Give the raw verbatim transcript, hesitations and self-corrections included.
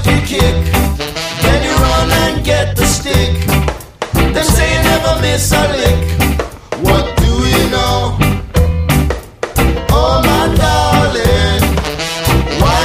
you kick, then you run and get the stick. Them say you never miss a lick.